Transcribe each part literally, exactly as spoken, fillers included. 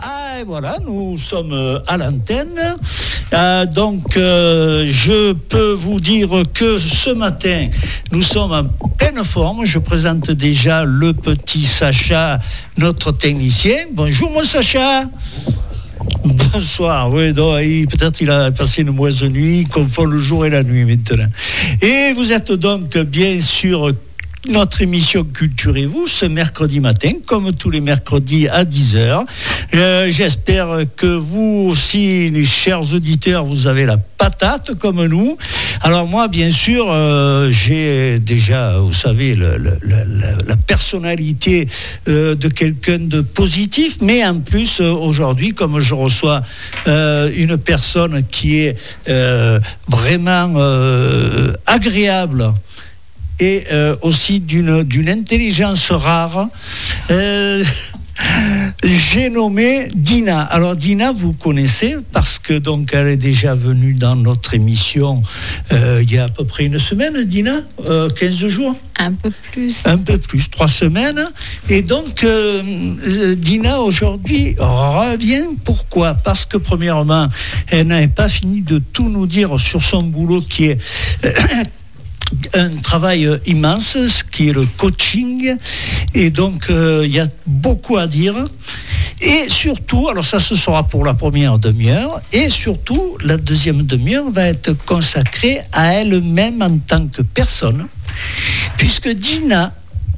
Ah, et voilà, nous sommes à l'antenne. Euh, donc, euh, je peux vous dire que ce matin, nous sommes en pleine forme. Je présente déjà le petit Sacha, notre technicien. Bonjour, mon Sacha. Bonsoir, oui, donc, il, peut-être il a passé une mauvaise nuit, il confond le jour et la nuit maintenant. Et vous êtes donc bien sûr notre émission Culturez-vous ce mercredi matin, comme tous les mercredis à dix heures. Euh, j'espère que vous aussi, les chers auditeurs, vous avez la patate comme nous. Alors moi, bien sûr, euh, j'ai déjà, vous savez, le, le, le, la personnalité euh, de quelqu'un de positif, mais en plus, euh, aujourd'hui, comme je reçois euh, une personne qui est euh, vraiment euh, agréable, et euh, aussi d'une, d'une intelligence rare. Euh, j'ai nommé Dina. Alors Dina, vous connaissez parce que donc elle est déjà venue dans notre émission euh, il y a à peu près une semaine, Dina, euh, quinze jours. Un peu plus. Un peu plus, trois semaines. Et donc euh, Dina aujourd'hui revient. Pourquoi ? Parce que premièrement, elle n'avait pas fini de tout nous dire sur son boulot qui est euh, un travail immense, ce qui est le coaching, et donc euh, il y a beaucoup à dire, et surtout, alors ça ce sera pour la première demi-heure, et surtout la deuxième demi-heure va être consacrée à elle-même en tant que personne, puisque Dina,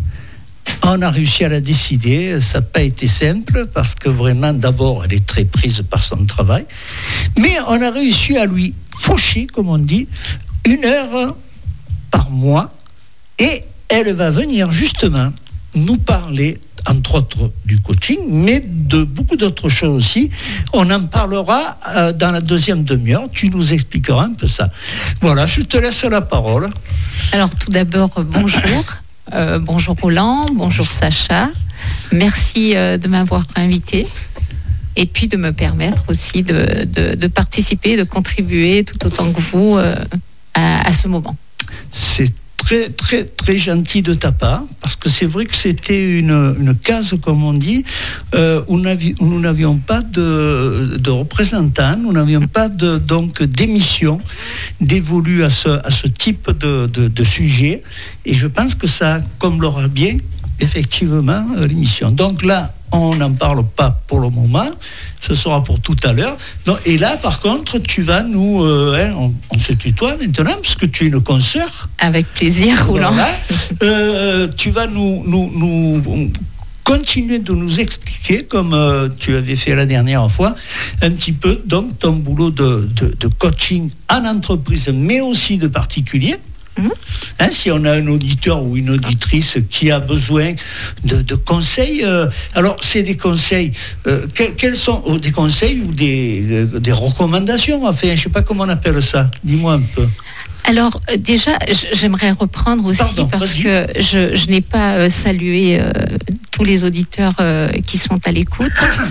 on a réussi à la décider, ça n'a pas été simple, parce que vraiment d'abord elle est très prise par son travail, mais on a réussi à lui faucher, comme on dit, une heure par mois, et elle va venir justement nous parler entre autres du coaching, mais de beaucoup d'autres choses aussi. On en parlera euh, dans la deuxième demi-heure, tu nous expliqueras un peu ça. Voilà, je te laisse la parole. Alors tout d'abord, bonjour, euh, bonjour Roland, bonjour Sacha, merci euh, de m'avoir invité. Et puis de me permettre aussi de, de, de participer, de contribuer tout autant que vous euh, à, à ce moment. C'est très, très, très gentil de ta part, parce que c'est vrai que c'était une, une case, comme on dit, euh, où, où nous n'avions pas de, de représentants, nous n'avions pas de, donc, d'émission dévolue à ce, à ce type de, de, de sujet. Et je pense que ça comblera bien, effectivement, l'émission. Donc là, on n'en parle pas pour le moment, ce sera pour tout à l'heure. Donc, et là, par contre, tu vas nous... Euh, hein, on, on se tutoie maintenant, parce que tu es une consoeur. Avec plaisir, Roland. Voilà. Euh, tu vas nous, nous, nous continuer de nous expliquer, comme euh, tu avais fait la dernière fois, un petit peu donc, ton boulot de, de, de coaching en entreprise, mais aussi de particulier. Mmh. Hein, si on a un auditeur ou une auditrice qui a besoin de, de conseils, euh, alors c'est des conseils, euh, quels, quels sont oh, des conseils ou des, euh, des recommandations, enfin je ne sais pas comment on appelle ça, dis-moi un peu. Alors euh, déjà j'aimerais reprendre aussi Pardon, parce vas-y. que je, je n'ai pas euh, salué euh, tous les auditeurs euh, qui sont à l'écoute,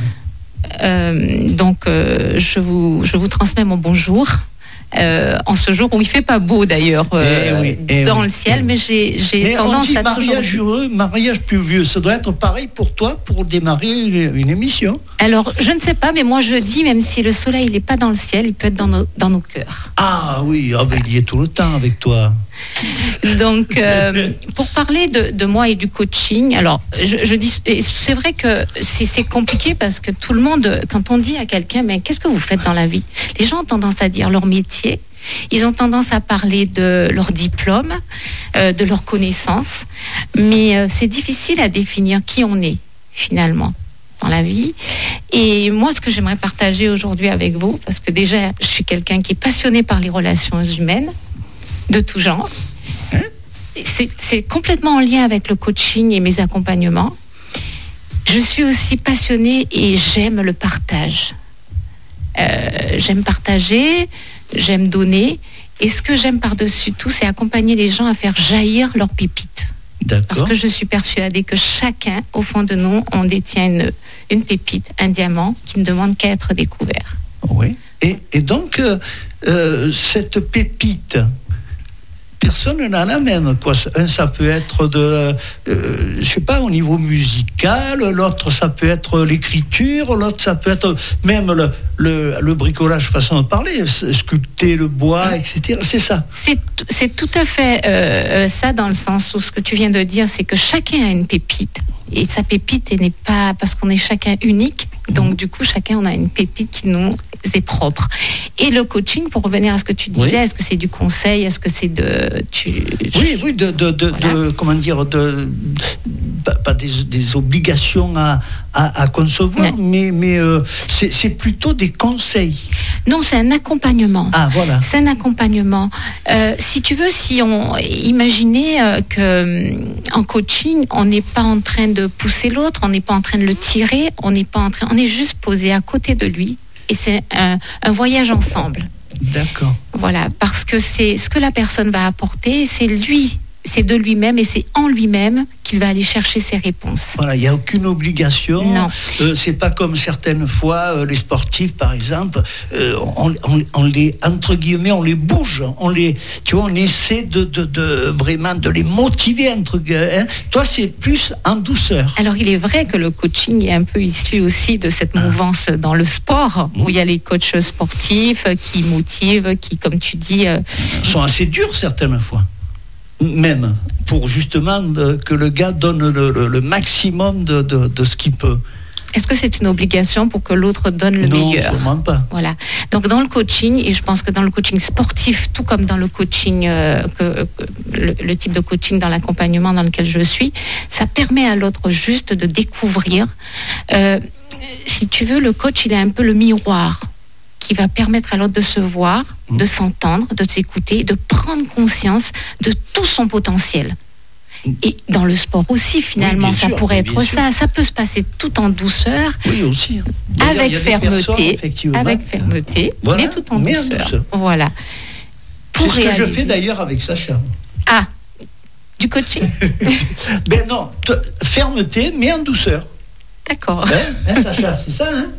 euh, donc euh, je, vous, je vous transmets mon bonjour. Euh, en ce jour où il fait pas beau d'ailleurs euh, eh oui, eh dans oui. le ciel, mais j'ai, j'ai mais tendance on dit à mariage toujours... heureux, mariage pluvieux, ça doit être pareil pour toi pour démarrer une, une émission. Alors je ne sais pas, mais moi je dis, même si le soleil n'est pas dans le ciel, il peut être dans nos, dans nos cœurs. Ah oui, oh ben, il y est tout le temps avec toi. Donc euh, pour parler de, de moi et du coaching, alors je, je dis, c'est vrai que c'est, c'est compliqué parce que tout le monde, quand on dit à quelqu'un mais qu'est-ce que vous faites dans la vie, les gens ont tendance à dire leur métier, ils ont tendance à parler de leur diplôme, euh, de leurs connaissances, mais euh, c'est difficile à définir qui on est finalement dans la vie. Et moi, ce que j'aimerais partager aujourd'hui avec vous, parce que déjà je suis quelqu'un qui est passionné par les relations humaines de tout genre. C'est, c'est complètement en lien avec le coaching et mes accompagnements. Je suis aussi passionnée et j'aime le partage. Euh, j'aime partager, j'aime donner. Et ce que j'aime par-dessus tout, c'est accompagner les gens à faire jaillir leurs pépites. D'accord. Parce que je suis persuadée que chacun, au fond de nous, on détient une, une pépite, un diamant qui ne demande qu'à être découvert. Oui. Et, et donc, euh, euh, cette pépite... personne n'a la même, quoi. Un, ça peut être de, euh, je sais pas, au niveau musical, l'autre, ça peut être l'écriture, l'autre, ça peut être même le, le, le bricolage, façon de parler, sculpter le bois, et cetera. C'est ça. C'est, c'est tout à fait euh, ça, dans le sens où ce que tu viens de dire, c'est que chacun a une pépite. Et sa pépite, elle n'est pas, parce qu'on est chacun unique, donc du coup, chacun on a une pépite qui nous est propre. Et le coaching, pour revenir à ce que tu disais, oui. Est-ce que c'est du conseil, est-ce que c'est de... Tu, oui, oui, de, de, de, voilà. de comment dire, de, pas, pas des, des obligations à, à, à concevoir, oui. mais, mais euh, c'est, c'est plutôt des conseils. Non, c'est un accompagnement. Ah, voilà. C'est un accompagnement. Euh, si tu veux, si on imaginait euh, que en coaching, on n'est pas en train de pousser l'autre, on n'est pas en train de le tirer, on n'est pas en train, on est juste posé à côté de lui. Et c'est un, un voyage ensemble. D'accord. Voilà, parce que c'est ce que la personne va apporter, c'est lui, c'est de lui-même et c'est en lui-même qu'il va aller chercher ses réponses. Voilà, il n'y a aucune obligation. Non. Euh, c'est pas comme certaines fois, euh, les sportifs, par exemple, euh, on, on, on les, entre guillemets, on les bouge, on les, tu vois, on essaie de, de, de vraiment de les motiver, entre guillemets. Hein. Toi, c'est plus en douceur. Alors, il est vrai que le coaching est un peu issu aussi de cette mouvance ah. dans le sport, mmh. où il y a les coachs sportifs qui motivent, qui, comme tu dis... Euh... sont assez durs certaines fois. Même pour justement de, que le gars donne le, le, le maximum de, de, de ce qu'il peut. Est-ce que c'est une obligation pour que l'autre donne le non, meilleur ? Non, sûrement pas. Voilà. Donc dans le coaching, et je pense que dans le coaching sportif, tout comme dans le coaching, euh, que, que le, le type de coaching dans l'accompagnement dans lequel je suis, ça permet à l'autre juste de découvrir. Euh, si tu veux, le coach, il est un peu le miroir qui va permettre à l'autre de se voir, mmh. de s'entendre, de s'écouter, de prendre conscience de tout son potentiel. Et dans le sport aussi, finalement, oui, ça sûr, pourrait être ça. Sûr. Ça peut se passer tout en douceur. Oui, aussi. Avec fermeté. Avec fermeté, voilà, mais tout en mais douceur. douceur. Voilà. Pour C'est réaliser. Ce que je fais d'ailleurs avec Sacha. Ah, du coaching. Ben non, t- fermeté, mais en douceur. D'accord. Ben, hein, Sacha, c'est ça, hein?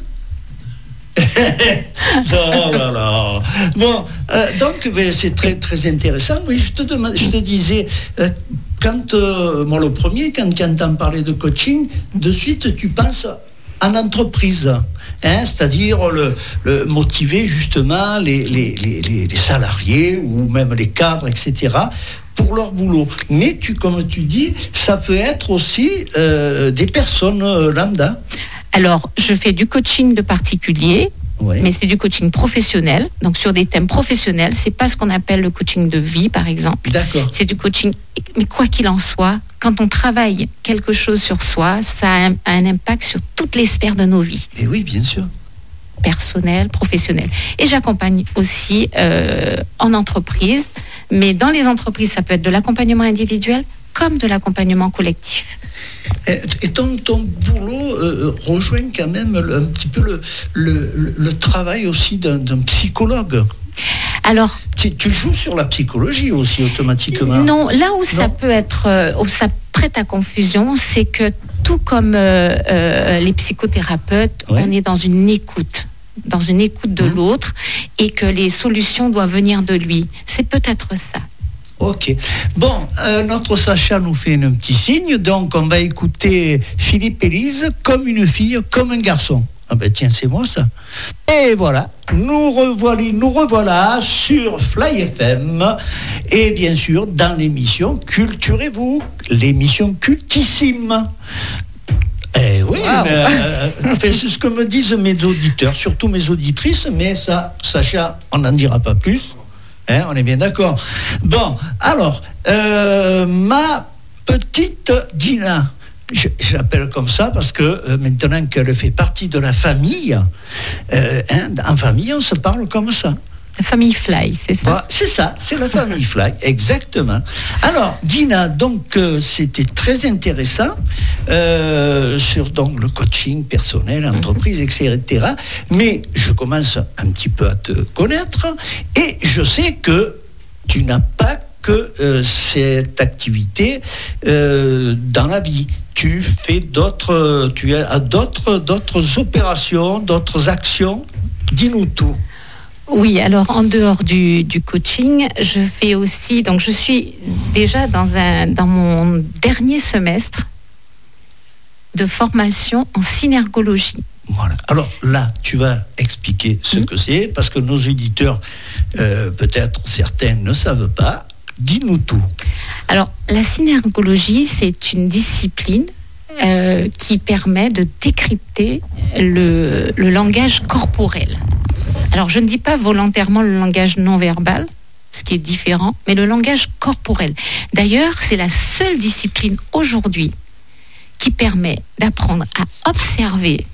non, non, non. Bon, euh, donc ben, c'est très très intéressant. Oui, je te demande, je te disais, euh, quand euh, moi le premier, quand tu entends parler de coaching, de suite tu penses en entreprise, hein, c'est-à-dire le, le motiver justement les, les, les, les salariés ou même les cadres, et cetera pour leur boulot. Mais tu, comme tu dis, ça peut être aussi euh, des personnes euh, lambda. Alors, je fais du coaching de particuliers, oui. mais c'est du coaching professionnel. Donc, sur des thèmes professionnels, c'est pas ce qu'on appelle le coaching de vie, par exemple. D'accord. C'est du coaching. Mais quoi qu'il en soit, quand on travaille quelque chose sur soi, ça a un, a un impact sur toutes les sphères de nos vies. Et oui, bien sûr. Personnel, professionnel. Et j'accompagne aussi euh, en entreprise. Mais dans les entreprises, ça peut être de l'accompagnement individuel comme de l'accompagnement collectif. Et ton, ton boulot euh, rejoint quand même le, un petit peu le, le, le travail aussi d'un, d'un psychologue. Alors, tu, tu joues sur la psychologie aussi automatiquement. Non, là où non. ça peut être, euh, où ça prête à confusion, c'est que tout comme euh, euh, les psychothérapeutes, ouais. on est dans une écoute. dans une écoute de mmh. l'autre et que les solutions doivent venir de lui. C'est peut-être ça. Ok. Bon, euh, notre Sacha nous fait un petit signe, donc on va écouter Philippe et Lise, comme une fille, comme un garçon. Ah ben tiens, c'est moi ça. Et voilà, nous revoilà, nous revoilà sur Fly F M et bien sûr dans l'émission Culturez-vous, l'émission cultissime. Eh oui, wow. mais, euh, enfin, c'est ce que me disent mes auditeurs, surtout mes auditrices, mais ça, Sacha, on n'en dira pas plus. Hein, on est bien d'accord. Bon, alors, euh, ma petite Dina, je, je l'appelle comme ça parce que euh, maintenant qu'elle fait partie de la famille, euh, hein, en famille, on se parle comme ça. La famille Fly, c'est ça? Bah, c'est ça, c'est la famille Fly, exactement. Alors, Dina, donc, euh, c'était très intéressant euh, sur donc, le coaching personnel, entreprise, mm-hmm. et cetera. Mais je commence un petit peu à te connaître et je sais que tu n'as pas que euh, cette activité euh, dans la vie. Tu fais d'autres, tu as d'autres, d'autres opérations, d'autres actions. Dis-nous tout. Oui, alors en dehors du, du coaching, je fais aussi, donc je suis déjà dans, un, dans mon dernier semestre de formation en synergologie. Voilà. Alors là, tu vas expliquer ce mmh. que c'est, parce que nos éditeurs, euh, peut-être certains ne savent pas. Dis-nous tout. Alors, la synergologie, c'est une discipline euh, qui permet de décrypter le, le langage corporel. Alors, je ne dis pas volontairement le langage non verbal, ce qui est différent, mais le langage corporel. D'ailleurs, c'est la seule discipline aujourd'hui qui permet d'apprendre à observer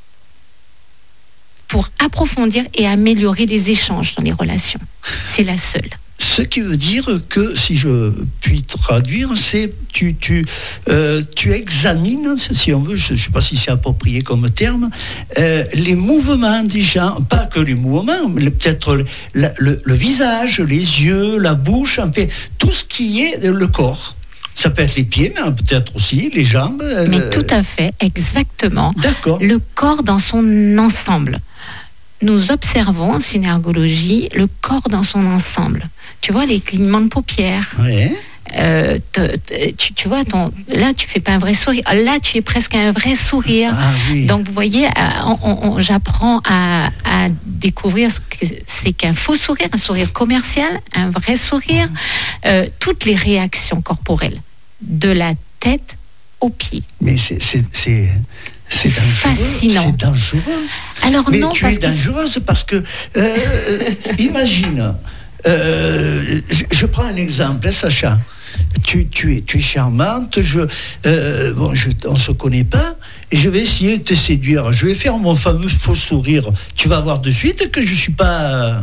pour approfondir et améliorer les échanges dans les relations. C'est la seule. Ce qui veut dire que, si je puis traduire, c'est tu tu euh, tu examines, si on veut, je ne sais pas si c'est approprié comme terme, euh, les mouvements des gens, pas que les mouvements, mais peut-être le, le, le visage, les yeux, la bouche, en fait, tout ce qui est le corps. Ça peut être les pieds, mais peut-être aussi les jambes. Euh... Mais tout à fait, exactement. D'accord. Le corps dans son ensemble. Nous observons en synergologie le corps dans son ensemble. Tu vois, les clignements de paupières. Oui. Euh, te, te, tu, tu vois, ton, là, tu fais pas un vrai sourire. Là, tu es presque un vrai sourire. Ah, oui. Donc, vous voyez, on, on, j'apprends à, à découvrir ce que c'est qu'un faux sourire, un sourire commercial, un vrai sourire. Euh, toutes les réactions corporelles, de la tête aux pieds. Mais c'est... c'est, c'est... C'est dangereux. Fascinant. C'est dangereux. Alors mais non, tu parce es dangereuse que... parce que euh, imagine, euh, je, je prends un exemple, Sacha. Tu, tu es, tu es charmante. Je, euh, bon, je, on se connaît pas, et je vais essayer de te séduire. Je vais faire mon fameux faux sourire. Tu vas voir de suite que je suis pas.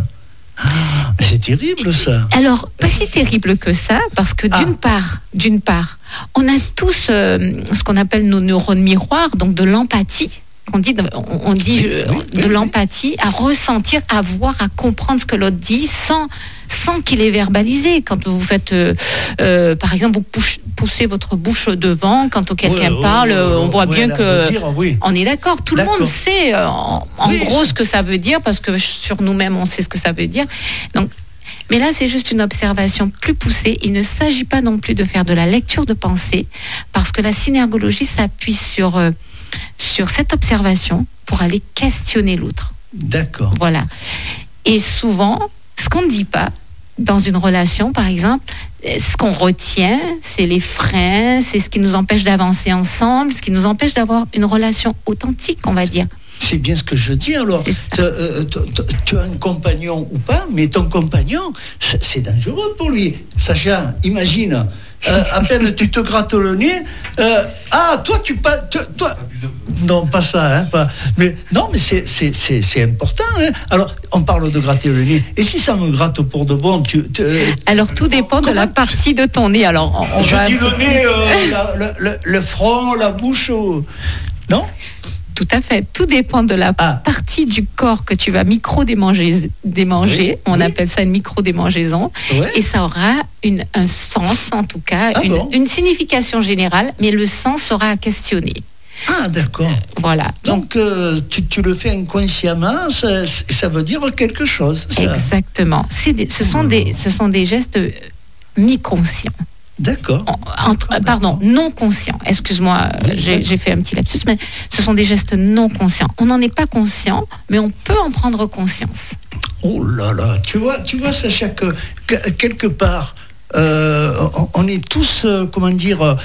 Ah, c'est terrible ça. Alors, pas si terrible que ça, parce que d'une ah. part, d'une part, on a tous euh, ce qu'on appelle nos neurones miroirs, donc de l'empathie. On dit, on, on dit oui, euh, oui, de oui, l'empathie, à ressentir, à voir, à comprendre ce que l'autre dit, sans, sans qu'il ait verbalisé. Quand vous faites, euh, euh, par exemple, vous poussez votre bouche devant, quand quelqu'un oui, parle, oui, on voit oui, bien que... Dire, oui. On est d'accord, tout d'accord. Le monde sait euh, en, en oui, gros ce que ça veut dire, parce que sur nous-mêmes, on sait ce que ça veut dire. Donc, mais là, c'est juste une observation plus poussée. Il ne s'agit pas non plus de faire de la lecture de pensée, parce que la synergologie s'appuie sur... Euh, sur cette observation pour aller questionner l'autre. D'accord. Voilà. Et souvent, ce qu'on ne dit pas dans une relation, par exemple, ce qu'on retient, c'est les freins, c'est ce qui nous empêche d'avancer ensemble, ce qui nous empêche d'avoir une relation authentique, on va dire. C'est bien ce que je dis. Alors, euh, tu as un compagnon ou pas, mais ton compagnon, c'est dangereux pour lui. Sacha, imagine... Euh, à peine tu te grattes le nez, euh, ah toi tu pas, toi, non pas ça, hein, pas, mais non mais c'est c'est c'est c'est important. Hein. Alors on parle de gratter le nez, et si ça me gratte pour de bon, tu, tu euh, alors tout dépend de la partie de ton nez. Alors on, on je va dis le nez, euh, la, le, le, le front, la bouche, euh, non? Tout à fait. Tout dépend de la ah. partie du corps que tu vas micro-démanger. Démanger. Oui, On oui. appelle ça une micro-démangeaison. Ouais. Et ça aura une, un sens, en tout cas, ah une, bon. une signification générale, mais le sens sera à questionner. Ah, d'accord. Euh, voilà. Donc, Donc euh, tu, tu le fais inconsciemment, ça, ça veut dire quelque chose. Ça. Exactement. C'est des, ce, sont des, ce sont des gestes mi-conscients. D'accord. En, en, pardon, non conscients. Excuse-moi, oui, j'ai, j'ai fait un petit lapsus, mais ce sont des gestes non conscients. On n'en est pas conscient, mais on peut en prendre conscience. Oh là là, tu vois, tu vois, Sacha, que, que quelque part, euh, on, on est tous, euh, comment dire, euh,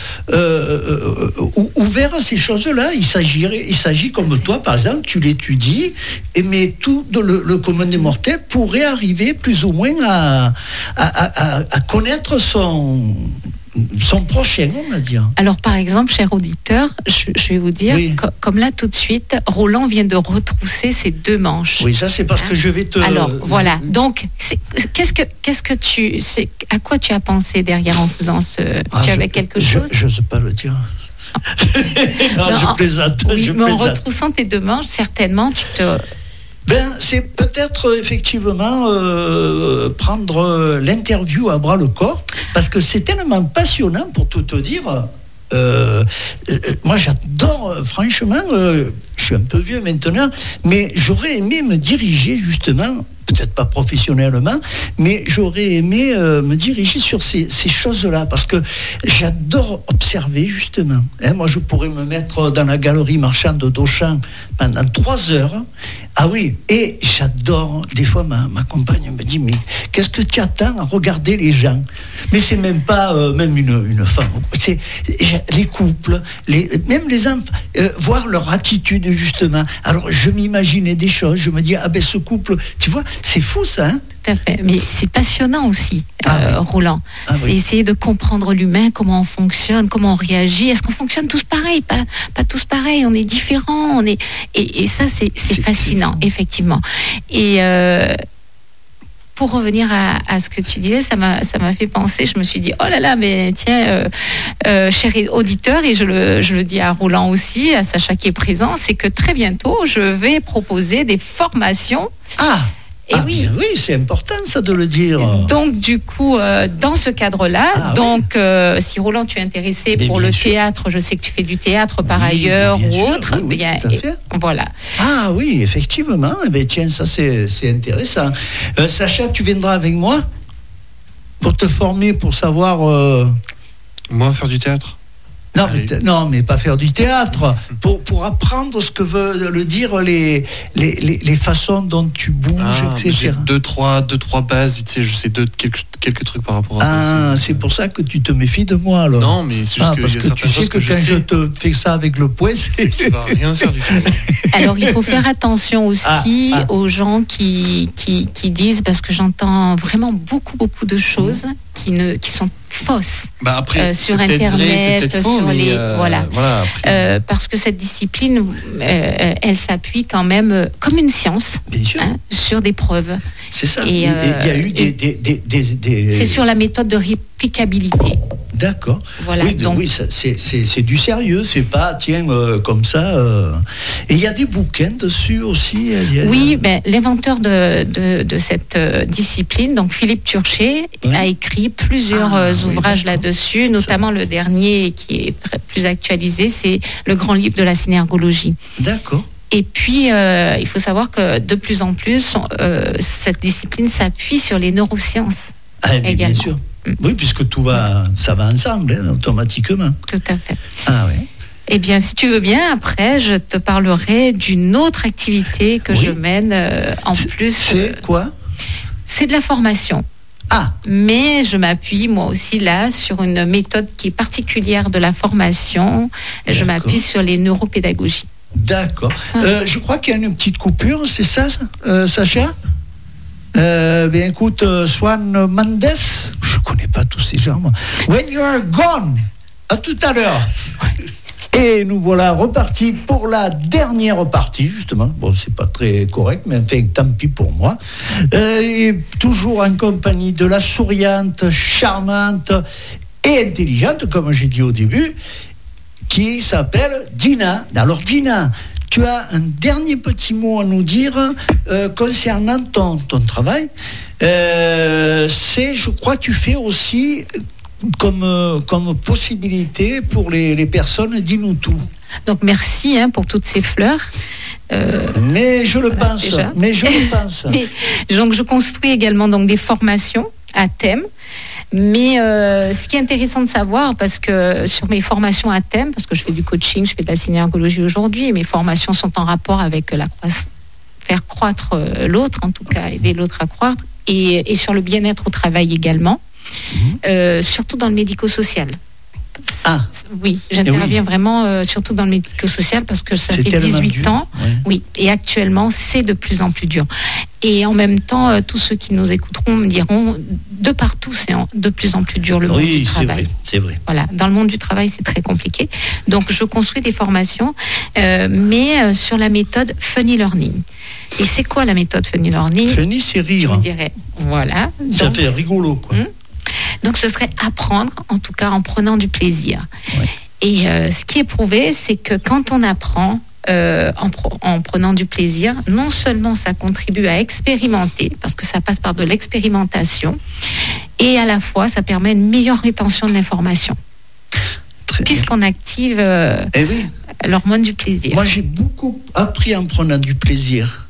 euh, ouverts à ces choses-là. Il s'agirait, il s'agit comme toi, par exemple, tu l'étudies, et mais tout le, le commun des mortels pourrait arriver plus ou moins à, à, à, à connaître son son prochain, on va dire. Alors, par exemple, cher auditeur, je, je vais vous dire, oui. co- comme là, tout de suite, Roland vient de retrousser ses deux manches. Oui, ça, c'est parce hein? que je vais te... Alors, voilà. Donc, c'est, qu'est-ce que, qu'est-ce que tu... C'est, à quoi tu as pensé derrière en faisant ce... Ah, tu je, avais quelque je, chose je n'ose pas le dire. non, non, je plaisante. Oui, je mais plaisante. En retroussant tes deux manches, certainement, tu te... Ben, c'est peut-être effectivement euh, prendre l'interview à bras le corps, parce que c'est tellement passionnant, pour tout te dire. Euh, euh, moi, j'adore, franchement, euh, je suis un peu vieux maintenant, mais j'aurais aimé me diriger justement peut-être pas professionnellement, mais j'aurais aimé euh, me diriger sur ces, ces choses-là, parce que j'adore observer, justement. Hein, moi, je pourrais me mettre dans la galerie marchande d'Auchan pendant trois heures. Ah oui, et j'adore, des fois, ma, ma compagne me dit, mais qu'est-ce que tu attends à regarder les gens? Mais c'est même pas euh, même une, une femme, c'est les couples, les, même les enfants, euh, voir leur attitude, justement. Alors, je m'imaginais des choses, je me dis, ah ben ce couple, tu vois, c'est fou ça, hein? Tout à fait. Mais c'est passionnant aussi, ah, euh, oui. Roland. Ah, c'est oui. essayer de comprendre l'humain, comment on fonctionne, comment on réagit. Est-ce qu'on fonctionne tous pareil? Pas, pas tous pareil, on est différents. On est... et, et ça, c'est, c'est, c'est fascinant, c'est... effectivement. Et euh, pour revenir à, à ce que tu disais, ça m'a, ça m'a fait penser, je me suis dit, oh là là, mais tiens, euh, euh, cher auditeur, et je le, je le dis à Roland aussi, à Sacha qui est présent, c'est que très bientôt, je vais proposer des formations. Ah Et ah, oui. bien oui, c'est important ça de le dire. Donc du coup, euh, dans ce cadre-là, ah, donc oui. euh, si Roland tu es intéressé mais pour le sûr. théâtre, je sais que tu fais du théâtre par oui, ailleurs ou sûr, autre, oui, oui, bien, tout à fait. Et, voilà. Ah oui, effectivement. Eh bien, tiens, ça c'est, c'est intéressant. Euh, Sacha, tu viendras avec moi pour te former, pour savoir. Euh... Moi, faire du théâtre. Non mais, non, mais pas faire du théâtre, pour, pour apprendre ce que veulent le dire les, les, les, les façons dont tu bouges, ah, et cetera. J'ai deux trois, deux, trois bases, tu sais, je sais deux, quelques, quelques trucs par rapport à ah, ça. Ah, c'est pour ça que tu te méfies de moi, alors. Non, mais c'est juste ah, que parce y a que tu sais que, que quand je, je te fais ça avec le poing, c'est, c'est que tu vas rien faire du tout. Alors, il faut faire attention aussi ah, ah. aux gens qui, qui, qui disent, parce que j'entends vraiment beaucoup, beaucoup de choses mmh. qui, ne, qui sont fausses. Bah après, euh, sur c'est Internet, vrai, c'est faux, sur les... euh, voilà. voilà euh, parce que cette discipline, euh, elle s'appuie quand même euh, comme une science hein, sur des preuves. C'est ça. Et, euh, il y a eu des... des, des, des, des... C'est sur la méthode de réplicabilité. D'accord. Voilà, oui, donc... oui ça, c'est, c'est, c'est du sérieux, c'est pas, tiens, euh, comme ça. Euh... Et il y a des bouquins dessus aussi. A... Oui, ben, l'inventeur de, de, de cette euh, discipline, donc Philippe Turchet, oui. a écrit plusieurs ah, ouvrages oui, là-dessus, notamment ça... le dernier qui est très, plus actualisé, c'est le grand livre de la synergologie. D'accord. Et puis, euh, il faut savoir que de plus en plus, euh, cette discipline s'appuie sur les neurosciences. Ah, mais bien sûr. Oui, puisque tout va, ça va ensemble, hein, automatiquement. Tout à fait. Ah oui. Eh bien, si tu veux bien, après, je te parlerai d'une autre activité que oui. je mène euh, en c'est, plus. C'est euh, quoi ? C'est de la formation. Ah. Mais je m'appuie, moi aussi, là, sur une méthode qui est particulière de la formation. D'accord. Je m'appuie sur les neuropédagogies. D'accord. Ouais. Euh, je crois qu'il y a une petite coupure, c'est ça, euh, Sacha ? Euh, bien écoute, euh, Swan Mendes, je connais pas tous ces gens. Moi. When you are gone, à tout à l'heure. Et nous voilà repartis pour la dernière partie, justement. Bon, c'est pas très correct, mais enfin, tant pis pour moi. Euh, et toujours en compagnie de la souriante, charmante et intelligente, comme j'ai dit au début, qui s'appelle Dina. Alors, Dina, tu as un dernier petit mot à nous dire euh, concernant ton, ton travail. Euh, c'est, je crois, tu fais aussi comme, euh, comme possibilité pour les, les personnes, dis-nous tout. Donc merci hein, pour toutes ces fleurs. Euh, mais je le voilà, pense. Déjà. Mais je le pense. Mais, donc je construis également donc des formations à thème. Mais euh, ce qui est intéressant de savoir, parce que sur mes formations à thème, parce que je fais du coaching, je fais de la synergologie aujourd'hui, et mes formations sont en rapport avec la croissance, faire croître l'autre, en tout cas, aider l'autre à croître, et, et sur le bien-être au travail également, mmh. euh, surtout dans le médico-social. Ah. Oui, j'interviens oui. vraiment euh, surtout dans le médico-social parce que ça c'est fait dix-huit dur. ans. Ouais. Oui, et actuellement, c'est de plus en plus dur. Et en même temps, euh, tous ceux qui nous écouteront me diront, de partout, c'est en, de plus en plus dur le oui, monde du travail. Oui, c'est vrai, c'est vrai. Voilà, dans le monde du travail, c'est très compliqué. Donc, je construis des formations, euh, mais euh, sur la méthode Funny Learning. Et c'est quoi la méthode Funny Learning ? Funny, c'est rire. Je me dirais, voilà. Ça donc, fait rigolo, quoi. Hum, Donc, ce serait apprendre, en tout cas en prenant du plaisir. Ouais. Et euh, ce qui est prouvé, c'est que quand on apprend euh, en, pro- en prenant du plaisir, non seulement ça contribue à expérimenter, parce que ça passe par de l'expérimentation, et à la fois, ça permet une meilleure rétention de l'information. Très puisqu'on bien. active euh, eh oui. l'hormone du plaisir. Moi, j'ai beaucoup appris en prenant du plaisir.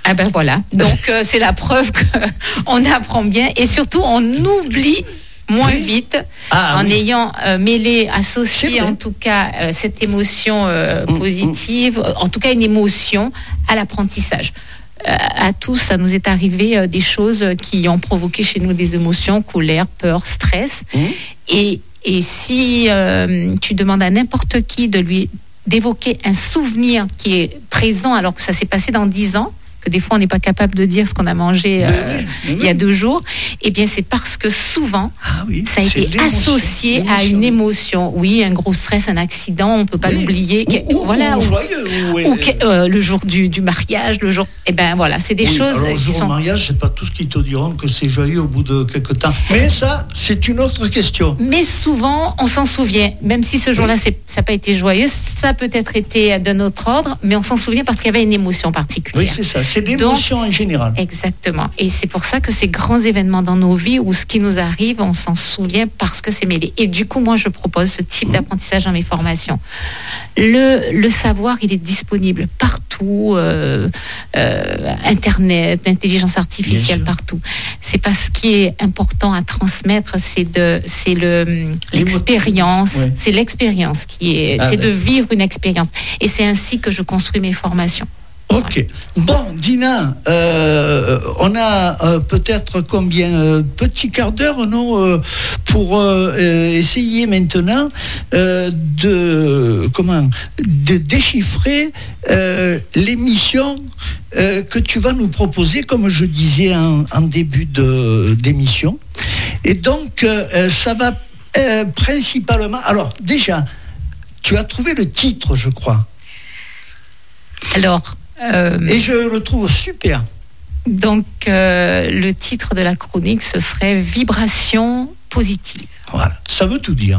Ah ben voilà. Donc euh, c'est la preuve qu'on apprend bien et surtout on oublie moins oui. vite ah, en oui. ayant euh, mêlé, associé en tout cas euh, cette émotion euh, positive, mmh, mmh. en tout cas une émotion à l'apprentissage. Euh, à tous, ça nous est arrivé euh, des choses qui ont provoqué chez nous des émotions, colère, peur, stress. Mmh. Et, et si euh, tu demandes à n'importe qui de lui d'évoquer un souvenir qui est présent alors que ça s'est passé dans dix ans, que des fois on n'est pas capable de dire ce qu'on a mangé euh, oui, oui, oui. il y a deux jours, eh bien c'est parce que souvent ah oui, ça a été associé l'émotion. à une émotion. Oui, un gros stress, un accident, on ne peut pas oui. l'oublier. Ou, ou, voilà, ou, ou, joyeux, ou, ou euh, le jour du, du mariage, le jour. Eh bien voilà, c'est des oui, choses. Alors, le jour qui sont... du mariage, c'est pas tous qui te diront que c'est joyeux au bout de quelques temps. Mais ça, c'est une autre question. Mais souvent, on s'en souvient, même si ce jour-là, c'est, ça n'a pas été joyeux, ça a peut-être été de notre ordre, mais on s'en souvient parce qu'il y avait une émotion particulière. Oui, c'est ça. C'est l'émotion Donc, en général. Exactement. Et c'est pour ça que ces grands événements dans nos vies où ce qui nous arrive, on s'en souvient parce que c'est mêlé. Et du coup, moi, je propose ce type mmh. d'apprentissage dans mes formations. Le, le savoir, il est disponible partout, euh, euh, Internet, l'intelligence artificielle partout. C'est pas ce qui est important à transmettre, c'est de, c'est le, l'expérience, ouais. c'est l'expérience qui est, ah c'est ouais. de vivre une expérience. Et c'est ainsi que je construis mes formations. Ok. Bon, Dina, euh, on a euh, peut-être combien euh, petit quart d'heure, non, euh, pour euh, essayer maintenant euh, de comment de déchiffrer euh, l'émission euh, que tu vas nous proposer, comme je disais en, en début de d'émission. Et donc, euh, ça va euh, principalement. Alors, déjà, tu as trouvé le titre, je crois. Alors. Euh, Et je le trouve super. Donc, euh, le titre de la chronique, ce serait Vibration positive. Voilà, ça veut tout dire.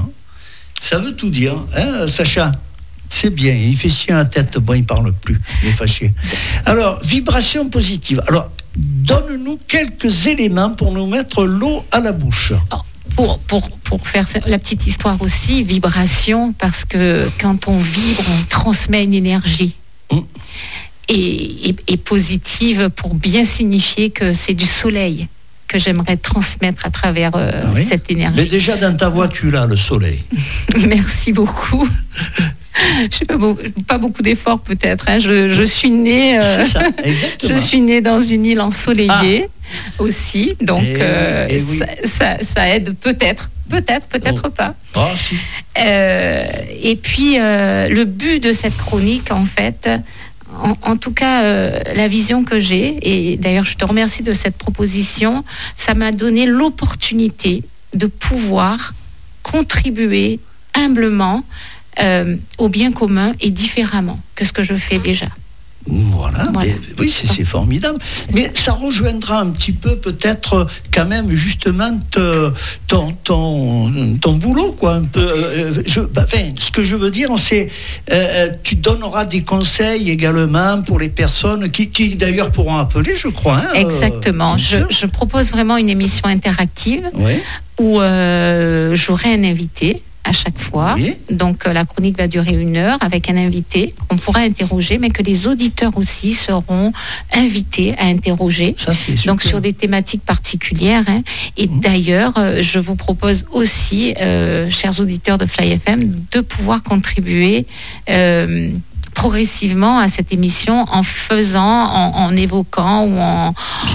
Ça veut tout dire, hein, Sacha? C'est bien, il fait chier à la tête, bon, il ne parle plus, il est fâché. Alors, vibration positive. Alors, donne-nous quelques éléments pour nous mettre l'eau à la bouche. Oh. Pour, pour, pour faire la petite histoire aussi, vibration, parce que quand on vibre, on transmet une énergie. Mmh. Et, et, et positive pour bien signifier que c'est du soleil que j'aimerais transmettre à travers euh, ah oui. cette énergie. Mais déjà dans ta voix, tu l'as, le soleil. Merci beaucoup. Je fais pas, beau, pas beaucoup d'efforts peut-être. Hein. Je, je suis née. Euh, c'est ça, exactement. Je suis née dans une île ensoleillée ah. aussi, donc et, euh, et oui. ça, ça, ça aide peut-être. Peut-être, peut-être oh. pas. Oh, si. euh, et puis, euh, le but de cette chronique, en fait, en, en tout cas, euh, la vision que j'ai, et d'ailleurs, je te remercie de cette proposition, ça m'a donné l'opportunité de pouvoir contribuer humblement euh, au bien commun et différemment que ce que je fais déjà. Voilà, voilà. Mais, oui, c'est, c'est formidable. Mais ça rejoindra un petit peu peut-être quand même justement te, ton, ton, ton boulot, quoi. Un peu. Euh, je, bah, enfin, ce que je veux dire, c'est euh, tu donneras des conseils également pour les personnes qui, qui d'ailleurs pourront appeler, je crois. Hein, Exactement. Euh, je, je propose vraiment une émission interactive oui. où euh, j'aurai un invité à chaque fois. Oui. Donc euh, la chronique va durer une heure avec un invité qu'on pourra interroger, mais que les auditeurs aussi seront invités à interroger. Ça, c'est super. Donc sur des thématiques particulières. Hein. Et mmh. d'ailleurs, euh, je vous propose aussi, euh, chers auditeurs de Fly F M, de pouvoir contribuer euh, progressivement à cette émission en faisant, en, en évoquant ou en,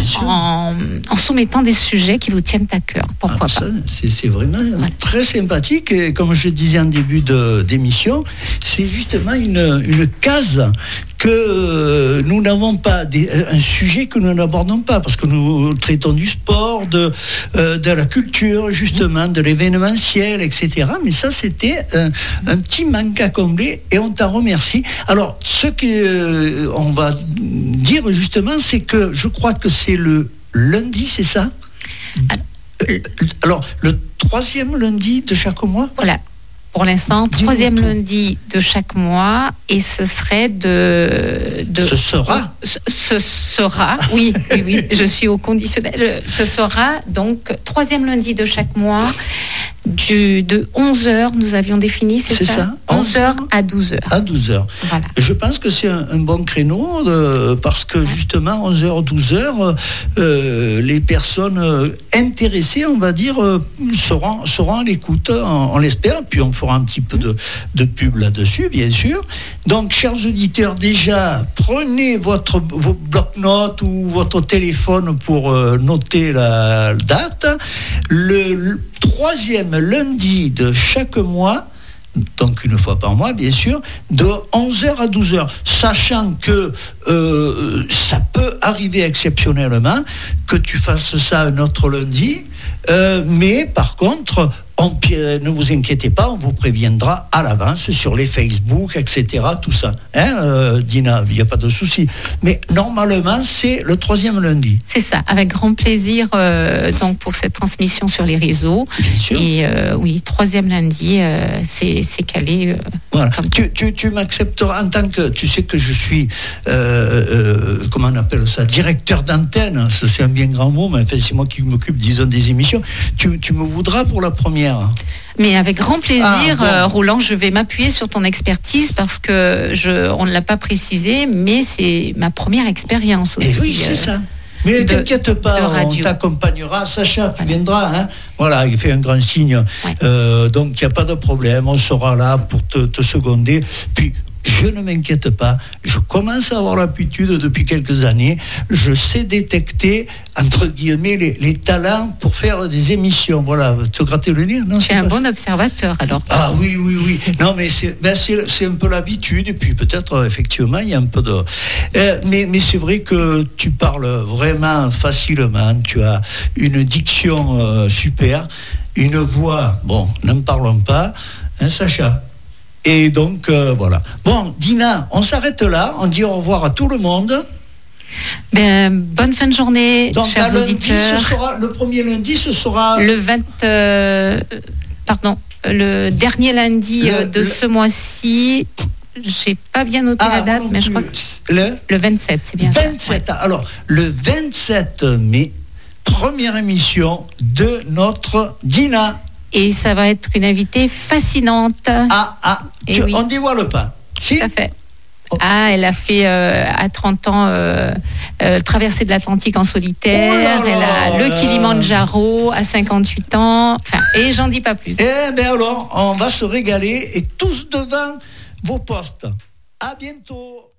en, en soumettant des sujets qui vous tiennent à cœur. Pourquoi ah, ça, pas c'est, c'est vraiment ouais. très sympathique. Et comme je disais en début de, d'émission, c'est justement une, une case que euh, nous n'avons pas, des, un sujet que nous n'abordons pas, parce que nous traitons du sport, de, euh, de la culture, justement, de l'événementiel, et cetera. Mais ça, c'était un, un petit manque à combler et on t'en remercie. Alors, ce qu'on euh, va dire, justement, c'est que je crois que c'est le lundi, c'est ça ? Alors, euh, alors le troisième lundi de chaque mois ? Voilà. Pour l'instant, Dis-moi troisième tout. lundi de chaque mois, et ce serait de... de ce sera Ce, ce sera, oui, oui, oui, je suis au conditionnel. Ce sera donc troisième lundi de chaque mois, du, de onze heures, nous avions défini, c'est, c'est ça, ça onze heures à douze heures. À douze heures. Voilà. Je pense que c'est un, un bon créneau euh, parce que justement, onze heures, douze heures, euh, les personnes euh, intéressées, on va dire, euh, seront, seront à l'écoute, on, on l'espère, puis on fera un petit peu de, de pub là-dessus, bien sûr. Donc, chers auditeurs, déjà, prenez votre, vos bloc-notes ou votre téléphone pour euh, noter la date. Le, le troisième lundi de chaque mois, donc une fois par mois, bien sûr, de onze heures à douze heures, sachant que euh, ça peut arriver exceptionnellement que tu fasses ça un autre lundi, euh, mais par contre, on, ne vous inquiétez pas, on vous préviendra à l'avance sur les Facebook, et cetera, tout ça. Hein, euh, Dina, il n'y a pas de souci. Mais normalement, c'est le troisième lundi. C'est ça, avec grand plaisir euh, donc pour cette transmission sur les réseaux. Bien sûr. Et euh, oui, troisième lundi, euh, c'est, c'est calé. Euh, voilà. Comme tu, tu, tu m'accepteras en tant que, tu sais que je suis, euh, euh, comment on appelle ça, directeur d'antenne. C'est un bien grand mot, mais enfin, c'est moi qui m'occupe, disons, des émissions. Tu, tu me voudras pour la première. Mais avec grand plaisir, ah, bon. euh, Roland, je vais m'appuyer sur ton expertise parce que je, on ne l'a pas précisé, mais c'est ma première expérience aussi. Et oui, c'est euh, ça. Mais ne t'inquiète pas, on t'accompagnera. Sacha, tu voilà. viendras. Hein, voilà, il fait un grand signe. Ouais. Euh, donc, il n'y a pas de problème. On sera là pour te, te seconder. Puis, je ne m'inquiète pas, je commence à avoir l'habitude depuis quelques années, je sais détecter, entre guillemets, les, les talents pour faire des émissions. Voilà, te gratter le nez, non? Tu es un bon observateur, alors. Ah oui, oui, oui. Non, mais c'est, ben c'est, c'est un peu l'habitude, et puis peut-être, effectivement, il y a un peu de... Euh, mais, mais c'est vrai que tu parles vraiment facilement, tu as une diction euh, super, une voix, bon, n'en parlons pas, hein, Sacha? Et donc, euh, voilà. Bon, Dina, on s'arrête là. On dit au revoir à tout le monde. Ben, bonne fin de journée, donc, chers lundi, auditeurs. Ce sera, le premier lundi, ce sera... Le vingt... Euh, pardon. Le dernier lundi le, de le... ce mois-ci. J'ai pas bien noté ah, la date, mais je crois que... Le, le vingt-sept, c'est bien vingt-sept, ça. Ouais. Alors, le vingt-sept mai, première émission de notre Dina. Et ça va être une invitée fascinante. Ah, ah, tu, oui. On ne dévoile pas. Si? Tout à fait. Oh. Ah, elle a fait euh, à trente ans euh, euh, traversée de l'Atlantique en solitaire. Oh là là, elle a le Kilimandjaro à cinquante-huit ans. Enfin, et j'en dis pas plus. Eh bien alors, on va se régaler et tous devant vos postes. À bientôt.